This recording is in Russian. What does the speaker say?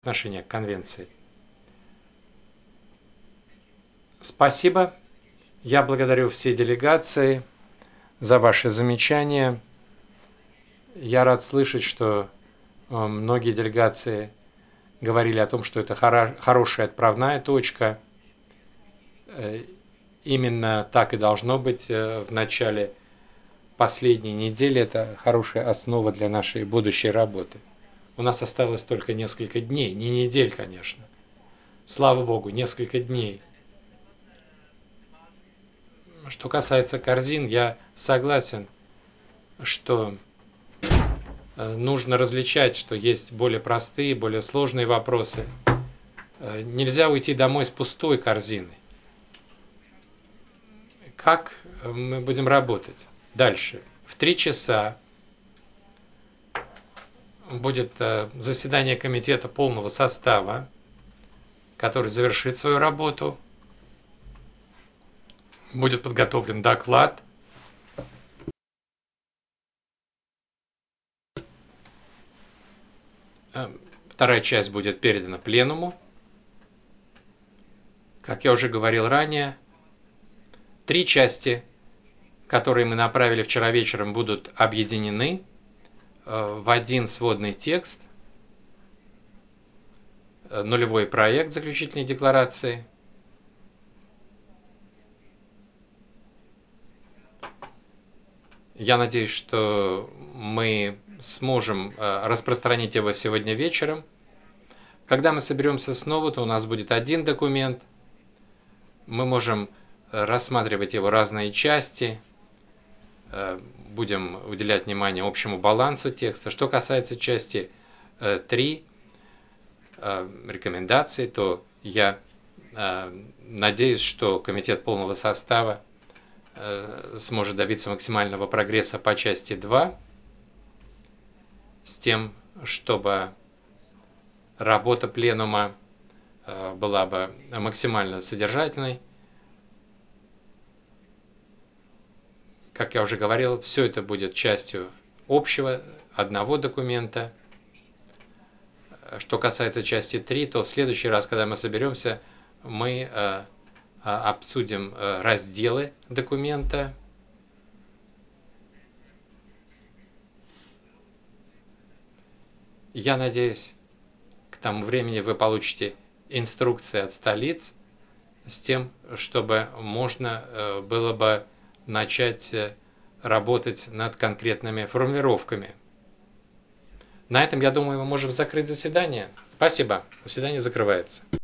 отношение к конвенции. Спасибо. Я благодарю все делегации за ваши замечания. Я рад слышать, что многие делегации говорили о том, что это хорошая отправная точка. Именно так и должно быть в начале последней недели. Это хорошая основа для нашей будущей работы. У нас осталось только несколько дней, не недель, конечно. Слава Богу, несколько дней. Что касается корзин, я согласен, что нужно различать, что есть более простые, более сложные вопросы. Нельзя уйти домой с пустой корзиной. Как мы будем работать? Дальше. В 3 часа будет заседание комитета полного состава, который завершит свою работу. Будет подготовлен доклад. Вторая часть будет передана пленуму. Как я уже говорил ранее, 3 части, которые мы направили вчера вечером, будут объединены в один сводный текст, нулевой проект заключительной декларации. Я надеюсь, что мы сможем распространить его сегодня вечером. Когда мы соберемся снова, то у нас будет один документ. Мы можем рассматривать его разные части. Будем уделять внимание общему балансу текста. Что касается части 3, рекомендаций, то я надеюсь, что комитет полного состава сможет добиться максимального прогресса по части 2, с тем, чтобы работа пленума была бы максимально содержательной. Как я уже говорил, все это будет частью общего одного документа. Что касается части 3, то в следующий раз, когда мы соберемся, мы обсудим разделы документа. Я надеюсь, к тому времени вы получите инструкции от столиц с тем, чтобы можно было бы начать работать над конкретными формулировками. На этом, я думаю, мы можем закрыть заседание. Спасибо. Заседание закрывается.